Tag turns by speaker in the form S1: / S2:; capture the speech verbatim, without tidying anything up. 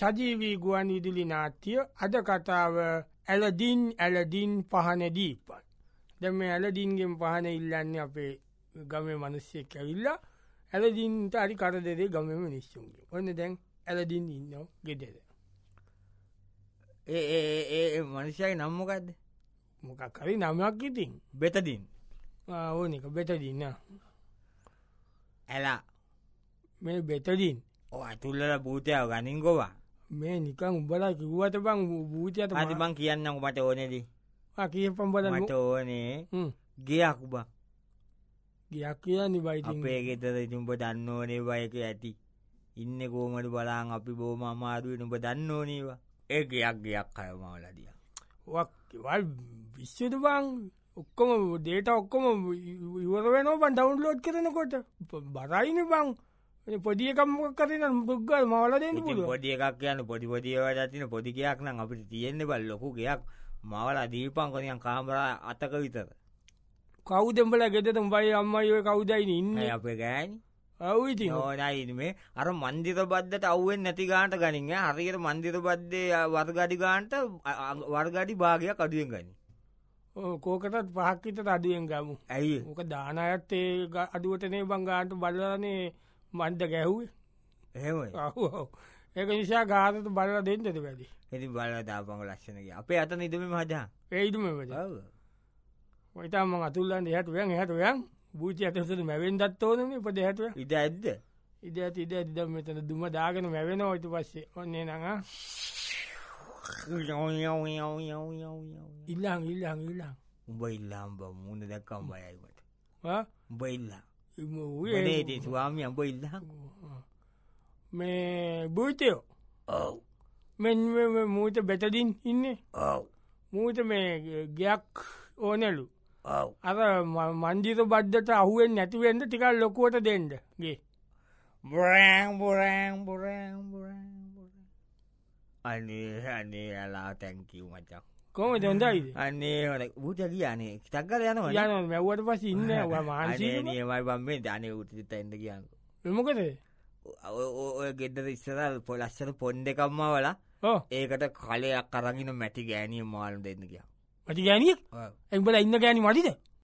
S1: සජීවී ගුවන් විදුලි නාට්‍ය අද කතාව ඇලදින් ඇලදින් පහන දීපත්. දැන් මේ ඇලදින්ගෙන් පහන ඉල්ලන්නේ අපේ ගමේ මිනිස්සෙක් ඇවිල්ලා ඇලදින්ට හරි කරදරේ ගමේ මිනිස්සුන්ගේ. ඔන්න දැන් ඇලදින් ඉන්නවා ගෙදර.
S2: ඒ ඒ ඒ මනුෂ්‍යයාගේ නම මොකද්ද?
S1: මොකක් හරි නමක් ඉතින්.
S2: බෙතදින්.
S1: ආ ඕන එක බෙතදින් නා.
S2: ඇලා
S1: මේ බෙතදින්.
S2: ඔය අතුල්ලලා භූතයව ගනින් ගෝවා.
S1: මේ නිකන් උඹලා කිව්වට බං භූතයට
S2: හරි මං කියන්නම් මට ඕනේදී.
S1: ආ කියපම් බලන්න.
S2: මට ඕනේ ගියක් බං.
S1: ගියක් කියන්නේ බයිටින්.
S2: අපේ ගෙදර ඉතින් උඹ දන්න ඕනේ බයක ඇති. ඉන්නේ කොහමද බලන් අපි බොහොම අමාරුවෙන් උඹ දන්න ඕනේවා. ඒ ගියක් ගියක් කයමවලා දියා.
S1: වක් වල් විශ්සුද බං ඔක්කොම ඩේටා ඔක්කොම ඉවර වෙනවා බං ඩවුන්ලෝඩ් කරනකොට. බරයිනේ බං. පොඩි එකක් මොකක් කරේ නම් පුග්ගල් මවලා දෙන්න පුළුවන්.
S2: පොඩි එකක් කියන්නේ පොඩි පොඩි ඒවාට තියෙන පොඩි ගයක් නම් අපිට තියෙන්නේ බල ලොකු ගයක් මවලා දීපන් කොනියන් කාමරා අතක විතර.
S1: කවුද උඹලා ගෙදර උඹයි අම්මයි ඔය කවුදයි ඉන්නේ?
S2: අපේ ගෑණි.
S1: ඔව් ඉතින්.
S2: ඕනයි මේ අර මන්දිර බද්දට අවුෙන්නේ නැති ගානට ගනින් ඈ. හරියට මන්දිර බද්දේ වර්ගඩි ගානට වර්ගඩි භාගයක් අඩුවෙන් ගනි.
S1: ඔව් කෝකටත් පහක් විතර අඩුවෙන් ගමු.
S2: ඇයි?
S1: මොක දාන අයත් ඒ අඩුවටනේ බං ගානට බලලානේ මන්ද ගැහුවේ.
S2: එහෙමයි.
S1: ඔව් ඔව්. ඒක නිසා ගානට බලලා දෙන්නද වැඩි.
S2: ඉතින් බලලා දාපන් ලස්සන ගියා. අපේ අතන ඉදමෙ මහදා.
S1: ඒ ඉදමෙ මහදා. ඔව්. ඔය තාම මං අතුල්ලන්නේ එහාට වෙන් එහාට වෙන්. බූචි අතට මැවෙන්නත් ඕනනේ උපද එහාට වෙන්.
S2: ඉද ඇද්ද?
S1: ඉද ඇති ඉද ඇති දැන් මෙතන දුම දාගෙන මැවෙනවා ඊට පස්සේ. ඔන්නේ නං ආ. ඉල්ලන් ඉල්ලන් ඉල්ලන්.
S2: උඹ ඉල්ලන් බ මුණ දැක්කම බයයි මට.
S1: ආ?
S2: උඹ ඉල්ලන්.
S1: මේ
S2: ස්වාමියා උඹ ඉල්ලන්.
S1: මේ බූචියෝ.
S2: ඔව්.
S1: මෙන් මේ මූට බෙතදින් ඉන්නේ.
S2: ඔව්.
S1: මූට මේ ගයක් ඕනලු.
S2: ඔව්.
S1: අර මන්දිර බද්දට අහුවෙන්නේ නැති වෙන්න ටිකක් ලොකුවට දෙන්න. ගේ.
S2: බුරෑන් බුරෑන් බුරෑන් බුරෑන් බුරෑන්. අනේ අනේ අලා thank you මචං.
S1: කොහොමද හොඳයිද?
S2: අනේ හොඳයි. ඌට ගියානේ. ටිකක් ගාලා යනවා.
S1: යනවා මැව්වට පස්සේ ඉන්නේ ඔය මාන්සි.
S2: අනේ නියමයි බම් මේ අනේ ඌට දෙන්න ගියාන්කෝ.
S1: ඒ මොකද?
S2: ඔය ගෙදර ඉස්සරහ ලස්සන පොන් දෙකක්ම වලා.
S1: ඔව්.
S2: ඒකට කලයක් අරගෙන මැටි ගෑණිය මාළු දෙන්න ගියා.
S1: මැටි ගෑණියෙක්?
S2: ඔව්.
S1: ඒ උඹලා ඉන්න ගෑණි මදිද?